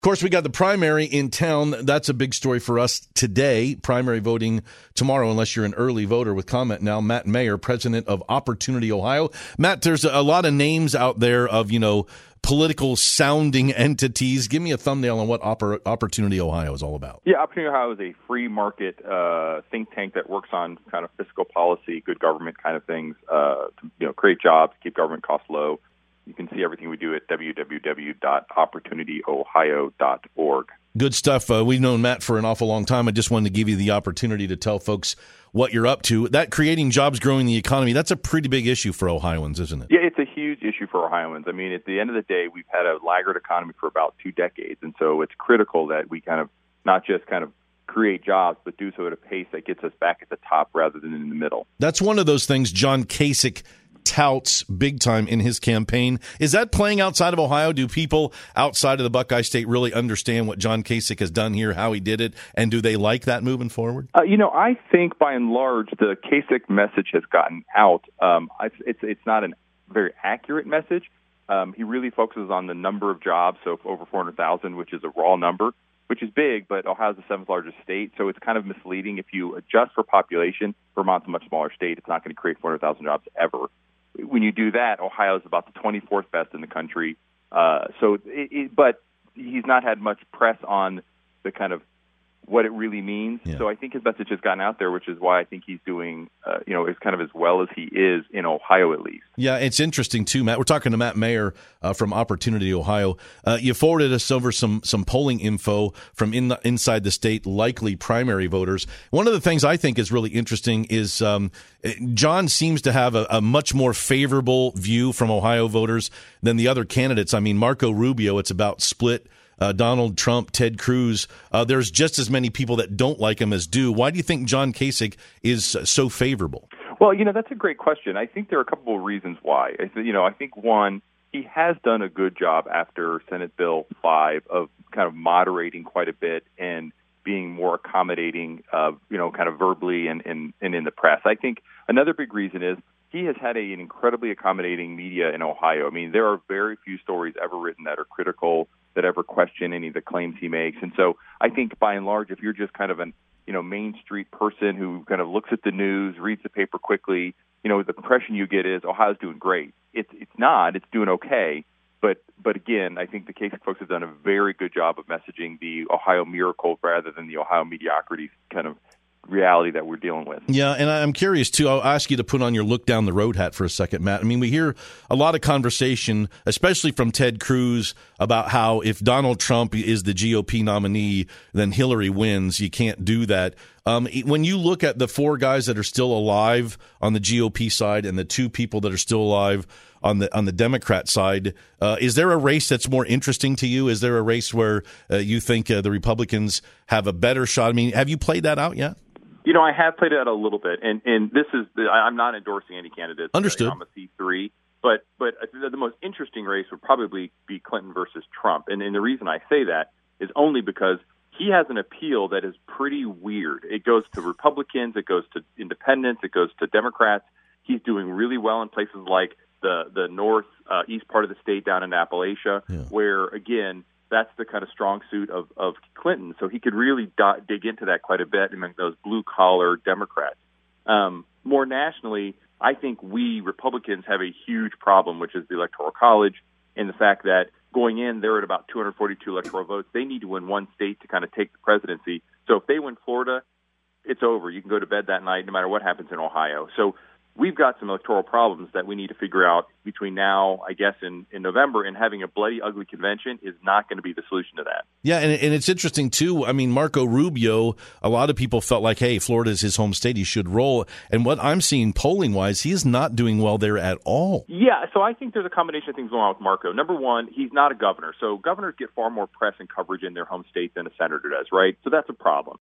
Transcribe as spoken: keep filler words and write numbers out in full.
Of course, we got the primary in town. That's a big story for us today. Primary voting tomorrow, unless you're an early voter. With comment now, Matt Mayer, president of Opportunity Ohio. Matt, there's a lot of names out there of, you know, political sounding entities. Give me a thumbnail on what Oppor- Opportunity Ohio is all about. Yeah, Opportunity Ohio is a free market uh, think tank that works on kind of fiscal policy, good government kind of things, uh, to, you know, create jobs, keep government costs low. You can see everything we do at w w w dot opportunity ohio dot org. Good stuff. Uh, we've known Matt for an awful long time. I just wanted to give you the opportunity to tell folks what you're up to. That creating jobs, growing the economy, that's a pretty big issue for Ohioans, isn't it? Yeah, it's a huge issue for Ohioans. I mean, at the end of the day, we've had a laggard economy for about two decades, and so it's critical that we kind of not just kind of create jobs, but do so at a pace that gets us back at the top rather than in the middle. That's one of those things John Kasich touts big time in his campaign. Is that playing outside of Ohio? Do people outside of the Buckeye State really understand what John Kasich has done here, how he did it, and do they like that moving forward? Uh, you know, I think by and large the Kasich message has gotten out. Um, it's it's not a very accurate message. Um, he really focuses on the number of jobs, so over four hundred thousand, which is a raw number, which is big, but Ohio's the seventh largest state, so it's kind of misleading. If you adjust for population, Vermont's a much smaller state. It's not going to create four hundred thousand jobs ever. When you do that, Ohio is about the twenty-fourth best in the country. Uh, so, it, it, but he's not had much press on the kind of what it really means. Yeah. So I think his message has gotten out there, which is why I think he's doing, uh, you know, as kind of as well as he is in Ohio, at least. Yeah, it's interesting too, Matt. We're talking to Matt Mayer uh, from Opportunity Ohio. Uh, you forwarded us over some some polling info from in the, inside the state, likely primary voters. One of the things I think is really interesting is um, John seems to have a, a much more favorable view from Ohio voters than the other candidates. I mean, Marco Rubio, it's about split. Uh, Donald Trump, Ted Cruz, uh, there's just as many people that don't like him as do. Why do you think John Kasich is so favorable? Well, you know, that's a great question. I think there are a couple of reasons why. I th- you know, I think, one, he has done a good job after Senate Bill five of kind of moderating quite a bit and being more accommodating, uh, you know, kind of verbally and, and, and in the press. I think another big reason is he has had a, an incredibly accommodating media in Ohio. I mean, there are very few stories ever written that are critical, that ever question any of the claims he makes. And so I think by and large, if you're just kind of an, you know, Main Street person who kind of looks at the news, reads the paper quickly, you know, the impression you get is Ohio's doing great. It's it's not. It's doing okay. But but again, I think the Kasich folks have done a very good job of messaging the Ohio miracle rather than the Ohio mediocrity kind of reality that we're dealing with. Yeah, and I'm curious, too. I'll ask you to put on your look down the road hat for a second, Matt. I mean, we hear a lot of conversation, especially from Ted Cruz, about how if Donald Trump is the G O P nominee, then Hillary wins. You can't do that. Um, when you look at the four guys that are still alive on the G O P side and the two people that are still alive on the on the Democrat side, uh, is there a race that's more interesting to you? Is there a race where uh, you think uh, the Republicans have a better shot? I mean, have you played that out yet? You know, I have played it out a little bit, and, and this is – I'm not endorsing any candidates. Understood. I'm a C three, but but the most interesting race would probably be Clinton versus Trump. And, and the reason I say that is only because he has an appeal that is pretty weird. It goes to Republicans, it goes to independents, it goes to Democrats. He's doing really well in places like the, the north, uh, east part of the state down in Appalachia, yeah. where, again – that's the kind of strong suit of, of Clinton. So he could really do- dig into that quite a bit among those blue-collar Democrats. Um, more nationally, I think we Republicans have a huge problem, which is the Electoral College, and the fact that going in, they're at about two hundred forty-two electoral votes. They need to win one state to kind of take the presidency. So if they win Florida, it's over. You can go to bed that night no matter what happens in Ohio. So we've got some electoral problems that we need to figure out between now, I guess, in, in November, and having a bloody, ugly convention is not going to be the solution to that. Yeah, and, and it's interesting, too. I mean, Marco Rubio, a lot of people felt like, hey, Florida is his home state. He should roll. And what I'm seeing polling-wise, he is not doing well there at all. Yeah, so I think there's a combination of things going on with Marco. Number one, he's not a governor. So governors get far more press and coverage in their home state than a senator does, right? So that's a problem.